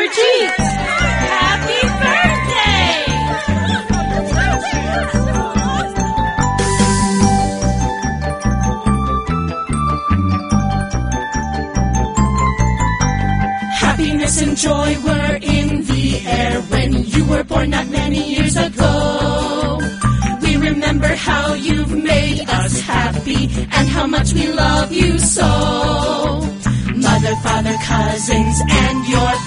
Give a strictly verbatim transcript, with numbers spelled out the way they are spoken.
your cheeks. Happy birthday! Happiness and joy were in the air when you were born not many years ago. We remember how you've made us happy and how much we love you so. Mother, father, cousins, and your